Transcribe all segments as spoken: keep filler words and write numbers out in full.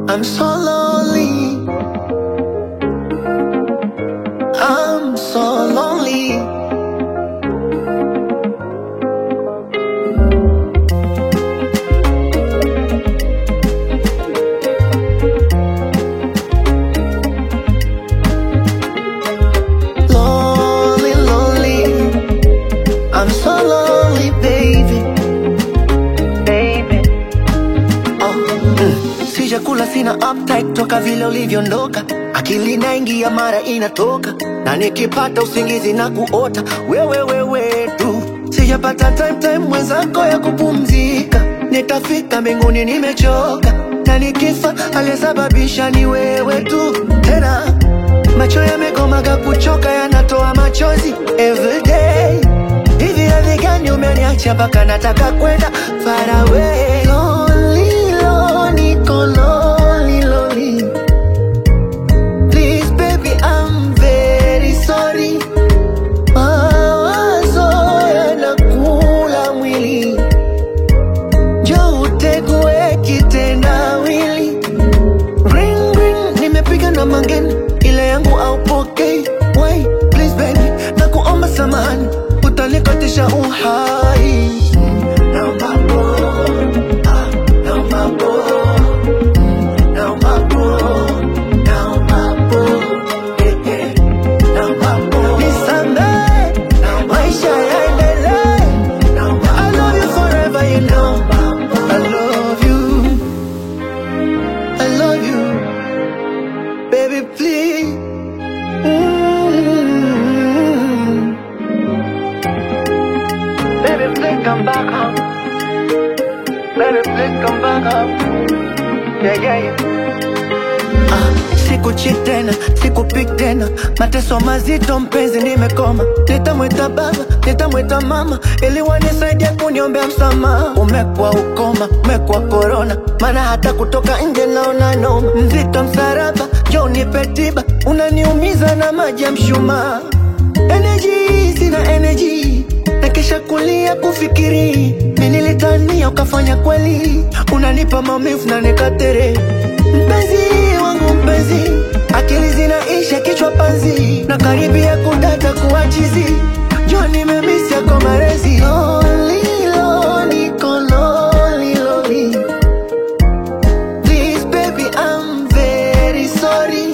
I'm so lonely. I'm so lonely. Lonely, lonely. I'm so lonely, baby. Baby. Oh, mm. Sijakula, sina appetite toka vile ulivyoondoka. Akili inaingia mara inatoka, na nikipata usingizi na kuota wewe wewe tu. Sijapata time time mwenzako ya kupumzika. Nitafika mbinguni nimechoka, na nikifa aliyesababisha ni wewe tu. Tena macho yamekomaga kuchoka, yanatoa machozi everyday. Hivi hadhi gani umeniacha mpaka nataka kwenda far away? Lonely, lonely, niko lonely, lonely. Please baby, I'm very sorry. Mawazo yanakula mwili, njoo utegue kitendawili. Ring ring, nimepiga na mangeni, ile yangu haupokei. Why please baby, nakuomba samahani, utanikatisha uhai. Naomba pole, ah, naomba pole, naomba pole, naomba pole, eh, eh, naomba pole. Nisamehe, maisha yaendelee. I love you forever, you know. I love you, I love you, baby please. Mm-hmm. Baby, please come back home. Baby, please come back home. Yeah, yeah, yeah. Ah, siku cheat tena, siku pick tena. Mateso mazito mpenzi nimekoma. Nitamwita baba, nitamwita mama, ili wanisaidia kuniombea msamaha. Umekuwa ukoma, umekuwa corona, maana hata kutoka nje naona noma. Mzito msaraba, njoo nipe tiba, unaniumiza na maji ya mshumaa. Energy, sina energy, nakesha kulia kufikiri. Mimi nilitania ukafanya kweli, unanipa maumivu na nikatere. Mpenzi wangu mpenzi, akili zinaisha kichwa panzi, na karibia kudata kuachizi. Njoo nimemiss yako marezi. Lonely, lonely, niko lonely, lonely. Please baby, I'm very sorry.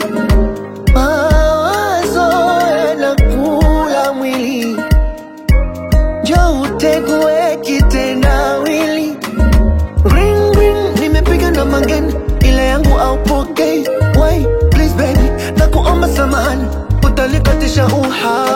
Mawazo yanakula mwili, njoo utegue kitendawili. Ring ring, nimepiga na mangeni, ile yangu haupokei. Why please baby, nakuomba samahani, utanikatisha uhai.